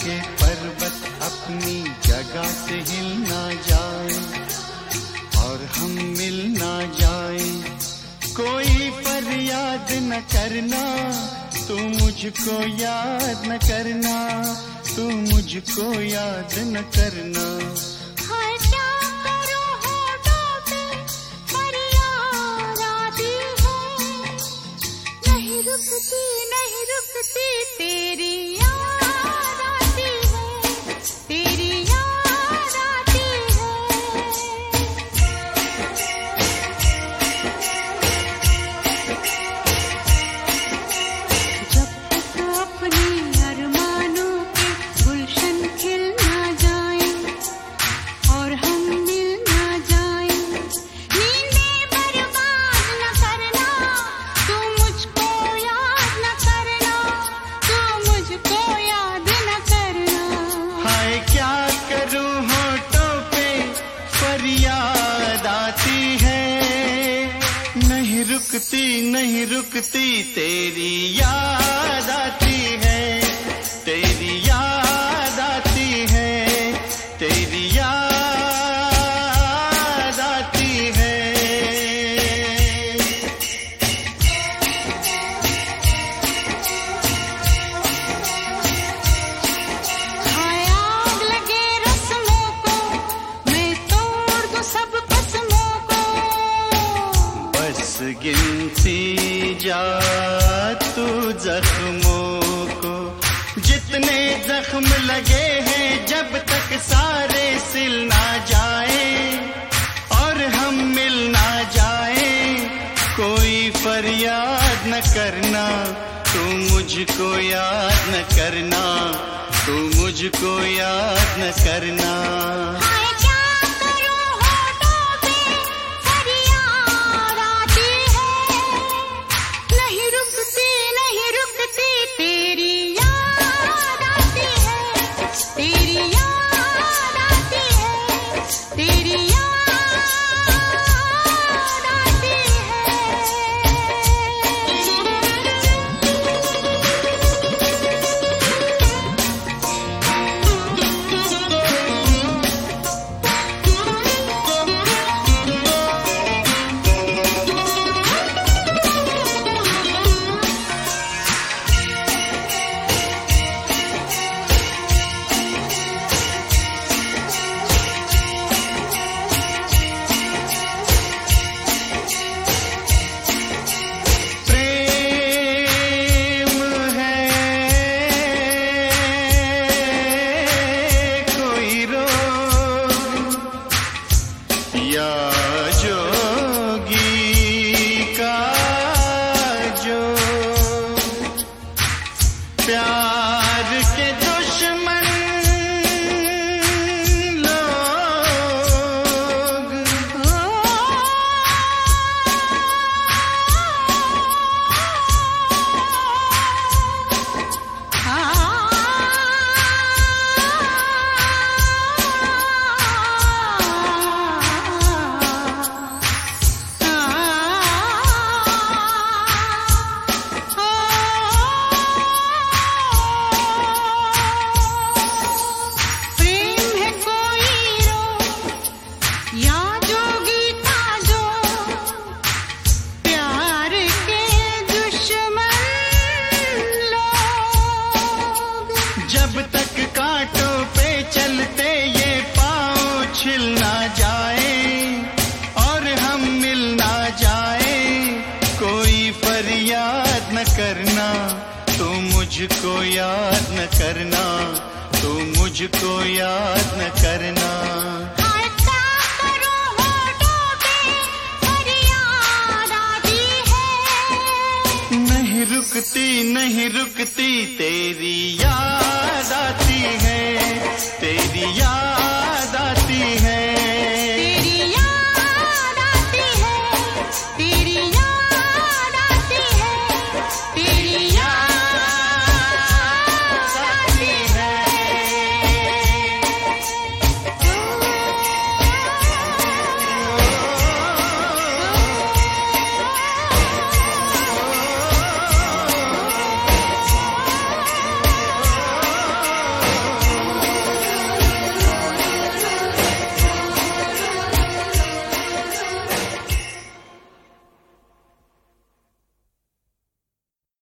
के पर्वत अपनी जगह से हिल ना जाए और हम मिल ना जाए, कोई फरियाद न करना, तू मुझको याद न करना, तू मुझको याद न करना। नहीं रुकती तेरी याद आती है, तेरी याद आती है। जब तक अपने अरमानों के गुलशन खिल ना जाए और हम मिल ना जाए, नींदें बर्बाद न करना, तू मुझको याद न करना, तू मुझको याद न करना। हाय क्या करूं होठों पे फरियाद आती है, नहीं रुकती तेरी याद आती है, तेरी याद आती है, तेरी याद आती है। हाय आग लगे रस्मों को, मैं तोड़ दूं सब कसमों को। बस गिनती जा तू जख्मों को, जितने जख्म लगे हैं जब तक सारे सिल ना जाए और हम मिल ना जाए, कोई फरियाद न करना, तू मुझको याद न करना, तू मुझको याद न करना। हाय क्या करूं होठों पे फरियाद आती है, नहीं रुकती तेरी याद आती है, तेरी याद आती है, तेरी याद आती प्यार के दुश्मन लोग, जब तक कांटों पे चलते ये पाँव छिल ना जाए और हम मिल ना जाए, कोई फरियाद न करना, तू मुझको याद न करना, तू मुझको याद न करना। हाय क्या करूं होठों पे फरियाद आती है, नहीं रुकती तेरी याद आती है, तेरी याद